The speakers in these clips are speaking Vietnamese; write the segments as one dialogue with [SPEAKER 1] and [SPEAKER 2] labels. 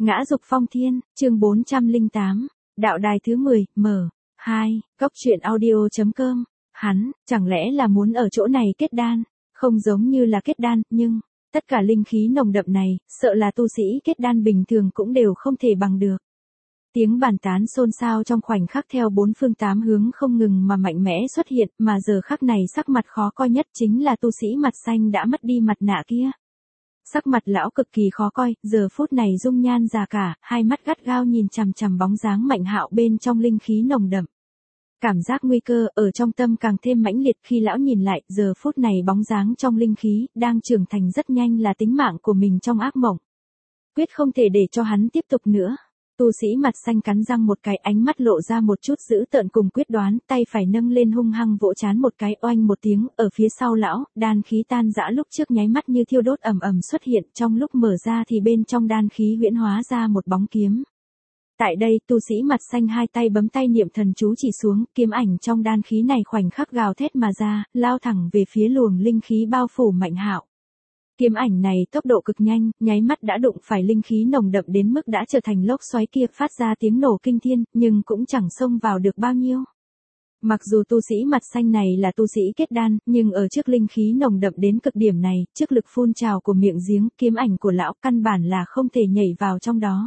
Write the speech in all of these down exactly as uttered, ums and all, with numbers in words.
[SPEAKER 1] Ngã dục phong thiên, chương bốn trăm lẻ tám, đạo đài thứ mười, mở, hai, góc truyện audio.com, hắn, chẳng lẽ là muốn ở chỗ này kết đan, không giống như là kết đan, nhưng, tất cả linh khí nồng đậm này, sợ là tu sĩ kết đan bình thường cũng đều không thể bằng được. Tiếng bàn tán xôn xao trong khoảnh khắc theo bốn phương tám hướng không ngừng mà mạnh mẽ xuất hiện, mà giờ khắc này sắc mặt khó coi nhất chính là tu sĩ mặt xanh đã mất đi mặt nạ kia. Sắc mặt lão cực kỳ khó coi, giờ phút này dung nhan già cả, hai mắt gắt gao nhìn chằm chằm bóng dáng Mạnh Hạo bên trong linh khí nồng đậm. Cảm giác nguy cơ ở trong tâm càng thêm mãnh liệt khi lão nhìn lại, giờ phút này bóng dáng trong linh khí, đang trưởng thành rất nhanh là tính mạng của mình trong ác mộng. Quyết không thể để cho hắn tiếp tục nữa. Tu sĩ mặt xanh cắn răng một cái, ánh mắt lộ ra một chút dữ tợn cùng quyết đoán, tay phải nâng lên hung hăng vỗ trán một cái, oanh một tiếng, ở phía sau lão, đan khí tan rã lúc trước nháy mắt như thiêu đốt ầm ầm xuất hiện, trong lúc mở ra thì bên trong đan khí huyễn hóa ra một bóng kiếm. Tại đây, tu sĩ mặt xanh hai tay bấm tay niệm thần chú chỉ xuống, kiếm ảnh trong đan khí này khoảnh khắc gào thét mà ra, lao thẳng về phía luồng linh khí bao phủ Mạnh Hạo. Kiếm ảnh này tốc độ cực nhanh, nháy mắt đã đụng phải linh khí nồng đậm đến mức đã trở thành lốc xoáy kia, phát ra tiếng nổ kinh thiên, nhưng cũng chẳng xông vào được bao nhiêu. Mặc dù tu sĩ mặt xanh này là tu sĩ kết đan, nhưng ở trước linh khí nồng đậm đến cực điểm này, trước lực phun trào của miệng giếng, kiếm ảnh của lão căn bản là không thể nhảy vào trong đó.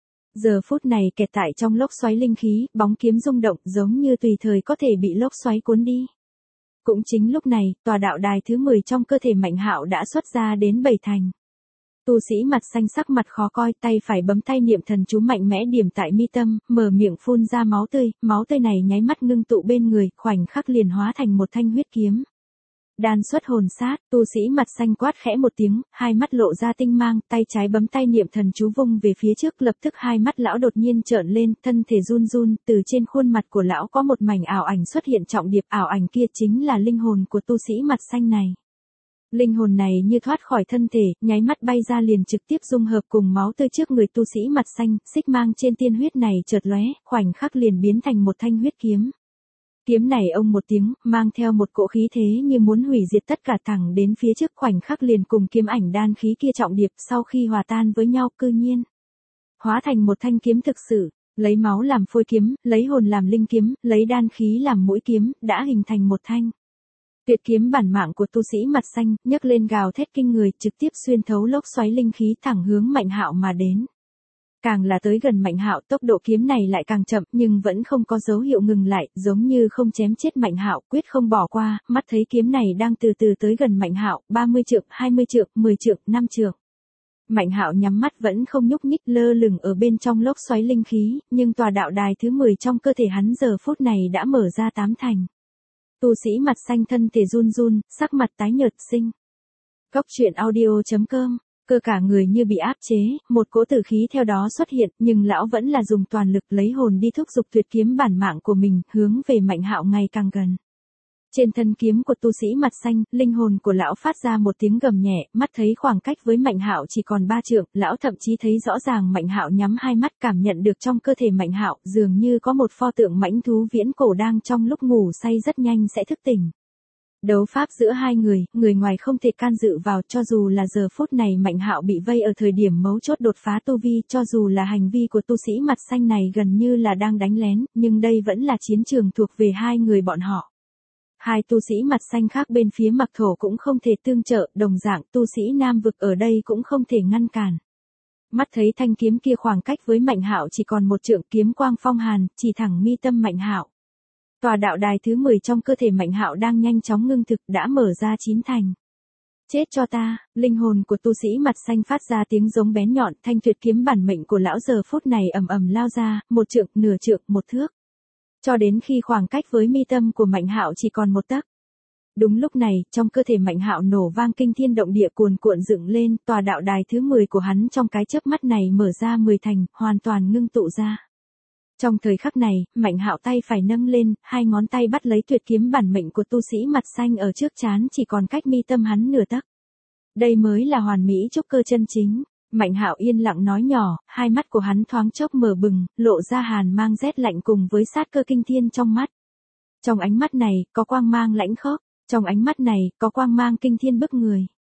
[SPEAKER 1] Giờ phút này kẹt tại trong lốc xoáy linh khí, bóng kiếm rung động giống như tùy thời có thể bị lốc xoáy cuốn đi. Cũng chính lúc này, tòa đạo đài thứ mười trong cơ thể Mạnh Hạo đã xuất ra đến bảy thành. Tu sĩ mặt xanh sắc mặt khó coi, tay phải bấm tay niệm thần chú mạnh mẽ điểm tại mi tâm, mở miệng phun ra máu tươi, máu tươi này nháy mắt ngưng tụ bên người, khoảnh khắc liền hóa thành một thanh huyết kiếm. Đan xuất hồn sát, tu sĩ mặt xanh quát khẽ một tiếng, hai mắt lộ ra tinh mang, tay trái bấm tay niệm thần chú vung về phía trước, lập tức hai mắt lão đột nhiên trợn lên, thân thể run run, từ trên khuôn mặt của lão có một mảnh ảo ảnh xuất hiện trọng điệp, ảo ảnh kia chính là linh hồn của tu sĩ mặt xanh này. Linh hồn này như thoát khỏi thân thể, nháy mắt bay ra liền trực tiếp dung hợp cùng máu tươi trước người tu sĩ mặt xanh, xích mang trên tiên huyết này chợt lóe, khoảnh khắc liền biến thành một thanh huyết kiếm. Kiếm này ông một tiếng, mang theo một cỗ khí thế như muốn hủy diệt tất cả, thẳng đến phía trước, khoảnh khắc liền cùng kiếm ảnh đan khí kia trọng điệp, sau khi hòa tan với nhau cư nhiên hóa thành một thanh kiếm thực sự, lấy máu làm phôi kiếm, lấy hồn làm linh kiếm, lấy đan khí làm mũi kiếm, đã hình thành một thanh tuyệt kiếm bản mạng của tu sĩ mặt xanh, nhấc lên gào thét kinh người, trực tiếp xuyên thấu lốc xoáy linh khí thẳng hướng Mạnh Hạo mà đến. Càng là tới gần Mạnh Hạo, tốc độ kiếm này lại càng chậm, nhưng vẫn không có dấu hiệu ngừng lại, giống như không chém chết Mạnh Hạo, quyết không bỏ qua, mắt thấy kiếm này đang từ từ tới gần Mạnh Hạo, ba mươi trượng, hai mươi trượng, mười trượng, năm trượng. Mạnh Hạo nhắm mắt vẫn không nhúc nhích, lơ lửng ở bên trong lốc xoáy linh khí, nhưng tòa đạo đài thứ mười trong cơ thể hắn giờ phút này đã mở ra tám thành. Tu sĩ mặt xanh thân thể run run, sắc mặt tái nhợt sinh. Góc truyện audio.com, cơ cả người như bị áp chế, một cỗ tử khí theo đó xuất hiện, nhưng lão vẫn là dùng toàn lực lấy hồn đi thúc giục tuyệt kiếm bản mạng của mình, hướng về Mạnh Hạo ngày càng gần. Trên thân kiếm của tu sĩ mặt xanh, linh hồn của lão phát ra một tiếng gầm nhẹ, mắt thấy khoảng cách với Mạnh Hạo chỉ còn ba trượng, lão thậm chí thấy rõ ràng Mạnh Hạo nhắm hai mắt, cảm nhận được trong cơ thể Mạnh Hạo dường như có một pho tượng mãnh thú viễn cổ đang trong lúc ngủ say rất nhanh sẽ thức tỉnh. Đấu pháp giữa hai người, người ngoài không thể can dự vào, cho dù là giờ phút này Mạnh Hạo bị vây ở thời điểm mấu chốt đột phá tu vi, cho dù là hành vi của tu sĩ mặt xanh này gần như là đang đánh lén, nhưng đây vẫn là chiến trường thuộc về hai người bọn họ. Hai tu sĩ mặt xanh khác bên phía Mặc Thổ cũng không thể tương trợ, đồng dạng tu sĩ Nam vực ở đây cũng không thể ngăn cản. Mắt thấy thanh kiếm kia khoảng cách với Mạnh Hạo chỉ còn một trượng, kiếm quang phong hàn, chỉ thẳng mi tâm Mạnh Hạo. Tòa đạo đài thứ mười trong cơ thể Mạnh Hạo đang nhanh chóng ngưng thực, đã mở ra chín thành. Chết cho ta, linh hồn của tu sĩ mặt xanh phát ra tiếng giống bén nhọn, thanh tuyệt kiếm bản mệnh của lão giờ phút này ầm ầm lao ra, một trượng, nửa trượng, một thước. Cho đến khi khoảng cách với mi tâm của Mạnh Hạo chỉ còn một tấc. Đúng lúc này, trong cơ thể Mạnh Hạo nổ vang kinh thiên động địa, cuồn cuộn dựng lên, tòa đạo đài thứ mười của hắn trong cái chớp mắt này mở ra mười thành, hoàn toàn ngưng tụ ra. Trong thời khắc này, Mạnh Hạo tay phải nâng lên, hai ngón tay bắt lấy tuyệt kiếm bản mệnh của tu sĩ mặt xanh ở trước trán, chỉ còn cách mi tâm hắn nửa tấc. Đây mới là hoàn mỹ trúc cơ chân chính. Mạnh Hạo yên lặng nói nhỏ, hai mắt của hắn thoáng chốc mở bừng, lộ ra hàn mang rét lạnh cùng với sát cơ kinh thiên trong mắt. Trong ánh mắt này, có quang mang lãnh khốc, trong ánh mắt này, có quang mang kinh thiên bức người.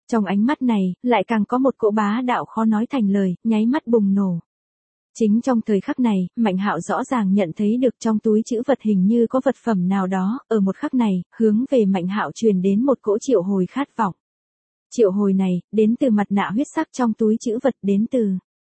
[SPEAKER 1] Trong ánh mắt này, lại càng có một cỗ bá đạo khó nói thành lời, nháy mắt bùng nổ. Chính trong thời khắc này, Mạnh Hạo rõ ràng nhận thấy được trong túi trữ vật hình như có vật phẩm nào đó, ở một khắc này, hướng về Mạnh Hạo truyền đến một cỗ triệu hồi khát vọng. Triệu hồi này, đến từ mặt nạ huyết sắc trong túi trữ vật, đến từ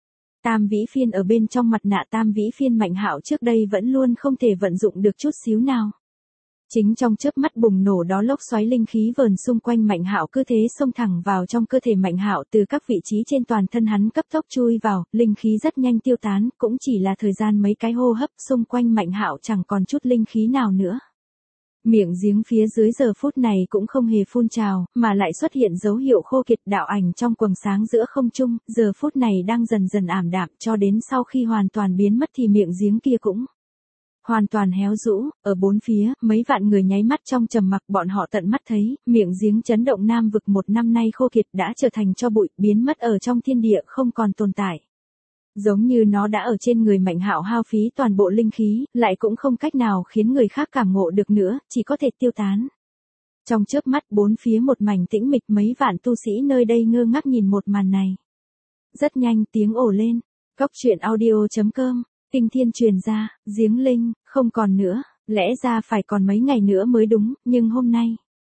[SPEAKER 1] Tam Vĩ Phiên ở bên trong mặt nạ Tam Vĩ Phiên Mạnh Hạo trước đây vẫn luôn không thể vận dụng được chút xíu nào. Chính trong chớp mắt bùng nổ đó lốc xoáy linh khí vờn xung quanh Mạnh Hạo cứ thế xông thẳng vào trong cơ thể Mạnh Hạo, từ các vị trí trên toàn thân hắn cấp tốc chui vào, linh khí rất nhanh tiêu tán, cũng chỉ là thời gian mấy cái hô hấp, xung quanh Mạnh Hạo chẳng còn chút linh khí nào nữa. Miệng giếng phía dưới giờ phút này cũng không hề phun trào, mà lại xuất hiện dấu hiệu khô kiệt, đạo ảnh trong quầng sáng giữa không trung, giờ phút này đang dần dần ảm đạm, cho đến sau khi hoàn toàn biến mất thì miệng giếng kia cũng hoàn toàn héo rũ. Ở bốn phía, mấy vạn người nháy mắt trong trầm mặc, bọn họ tận mắt thấy, miệng giếng chấn động Nam vực một năm nay khô kiệt đã trở thành tro bụi, biến mất ở trong thiên địa, không còn tồn tại. Giống như nó đã ở trên người Mạnh Hạo hao phí toàn bộ linh khí, lại cũng không cách nào khiến người khác cảm ngộ được nữa, chỉ có thể tiêu tán. Trong chớp mắt bốn phía một mảnh tĩnh mịch, mấy vạn tu sĩ nơi đây ngơ ngác nhìn một màn này. Rất nhanh tiếng ồ lên, Cốc truyện audio chấm com, Tinh Thiên truyền ra, giếng linh, không còn nữa, lẽ ra phải còn mấy ngày nữa mới đúng, nhưng hôm nay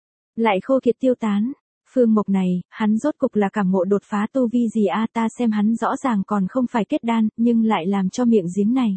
[SPEAKER 1] lại khô kiệt tiêu tán. Phương Mộc này, hắn rốt cục là cảm ngộ đột phá tu vi gì a, ta xem hắn rõ ràng còn không phải kết đan, nhưng lại làm cho miệng giếng này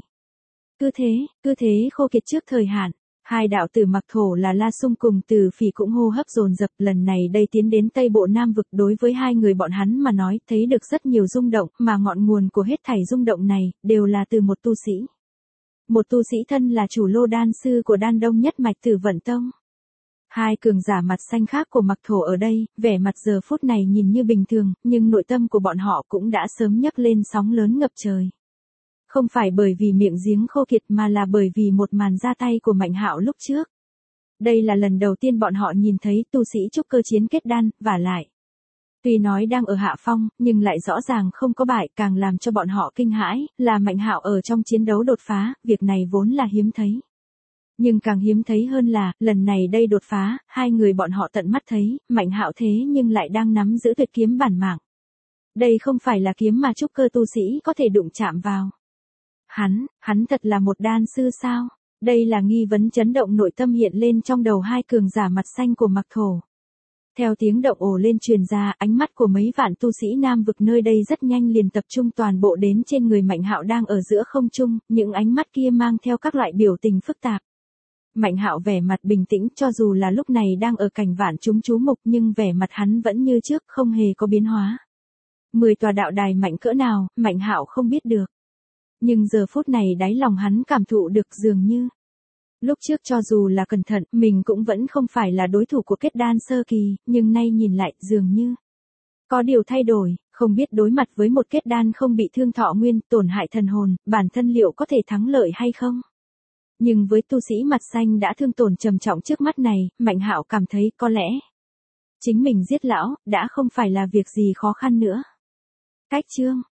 [SPEAKER 1] cứ thế, cứ thế khô kiệt trước thời hạn. Hai đạo tử Mặc Thổ là La Sung cùng Từ Phỉ cũng hô hấp dồn dập, lần này đây tiến đến Tây Bộ Nam vực, đối với hai người bọn hắn mà nói, thấy được rất nhiều rung động, mà ngọn nguồn của hết thảy rung động này đều là từ một tu sĩ. Một tu sĩ thân là chủ lô đan sư của Đan Đông nhất mạch Tử Vận Tông. Hai cường giả mặt xanh khác của Mặc Thổ ở đây, vẻ mặt giờ phút này nhìn như bình thường, nhưng nội tâm của bọn họ cũng đã sớm nhấc lên sóng lớn ngập trời. Không phải bởi vì miệng giếng khô kiệt mà là bởi vì một màn ra tay của Mạnh Hạo lúc trước. Đây là lần đầu tiên bọn họ nhìn thấy tu sĩ trúc cơ chiến kết đan, vả lại. Tuy nói đang ở hạ phong, nhưng lại rõ ràng không có bại, càng làm cho bọn họ kinh hãi, là Mạnh Hạo ở trong chiến đấu đột phá, việc này vốn là hiếm thấy. Nhưng càng hiếm thấy hơn là, lần này đây đột phá, hai người bọn họ tận mắt thấy, Mạnh Hạo thế nhưng lại đang nắm giữ tuyệt kiếm bản mạng. Đây không phải là kiếm mà trúc cơ tu sĩ có thể đụng chạm vào. Hắn, hắn thật là một đan sư sao? Đây là nghi vấn chấn động nội tâm hiện lên trong đầu hai cường giả mặt xanh của Mặc Thổ. Theo tiếng động ồ lên truyền ra, ánh mắt của mấy vạn tu sĩ Nam vực nơi đây rất nhanh liền tập trung toàn bộ đến trên người Mạnh Hạo đang ở giữa không trung, những ánh mắt kia mang theo các loại biểu tình phức tạp. Mạnh Hạo vẻ mặt bình tĩnh, cho dù là lúc này đang ở cảnh vạn chúng chú mục, nhưng vẻ mặt hắn vẫn như trước, không hề có biến hóa. Mười tòa đạo đài mạnh cỡ nào, Mạnh Hạo không biết được. Nhưng giờ phút này đáy lòng hắn cảm thụ được dường như lúc trước cho dù là cẩn thận, mình cũng vẫn không phải là đối thủ của kết đan sơ kỳ, nhưng nay nhìn lại dường như có điều thay đổi, không biết đối mặt với một kết đan không bị thương thọ nguyên, tổn hại thần hồn, bản thân liệu có thể thắng lợi hay không? Nhưng với tu sĩ mặt xanh đã thương tổn trầm trọng trước mắt này, Mạnh Hạo cảm thấy có lẽ chính mình giết lão đã không phải là việc gì khó khăn nữa. Cách chương